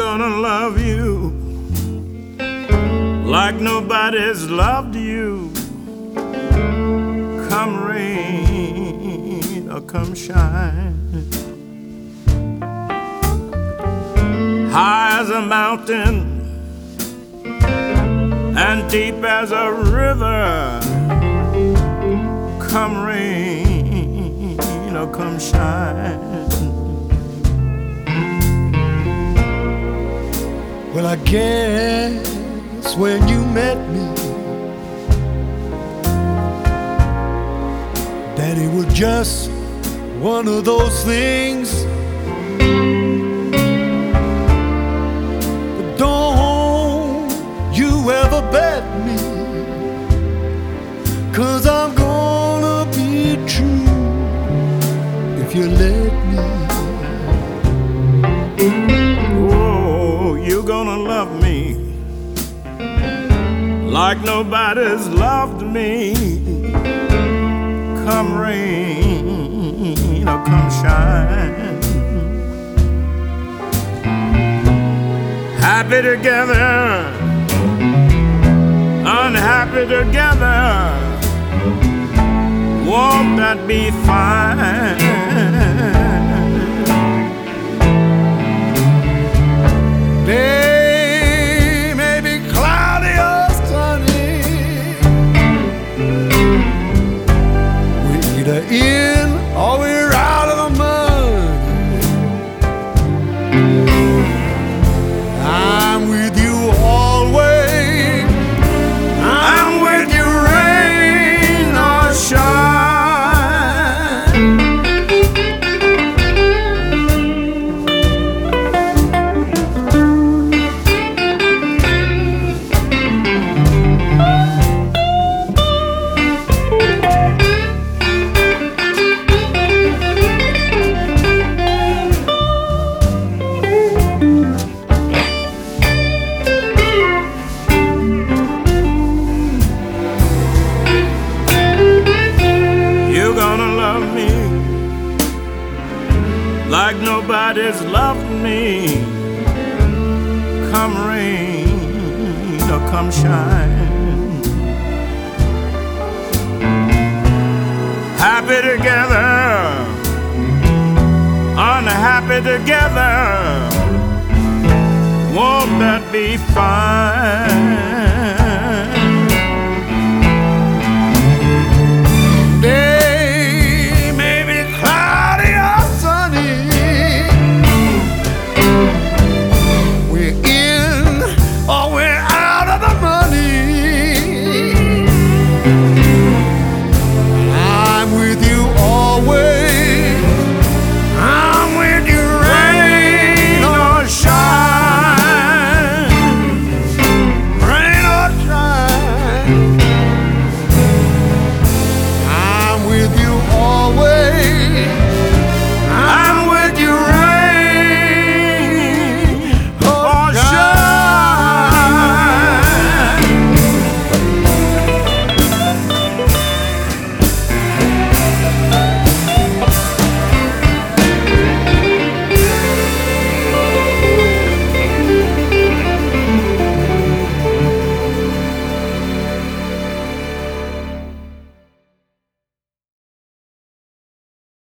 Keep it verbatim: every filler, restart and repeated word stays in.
gonna love you like nobody's loved you. Come rain or come shine, high as a mountain and deep as a river. Come rain or come shine. Well, I guess when you met me, that it was just one of those things. But don't you ever bet me, 'cause I'm gonna be true if you let me. Oh, you're gonna love me like nobody's loved me. Come rain or come shine, happy together, unhappy together. Won't that be fine? Day may be cloudy or sunny, we're either in or we're out of the mud. I'm with you always, I'm with you rain or shine. Like nobody's loved me. Come rain or come shine, happy together, unhappy together. Won't that be fine?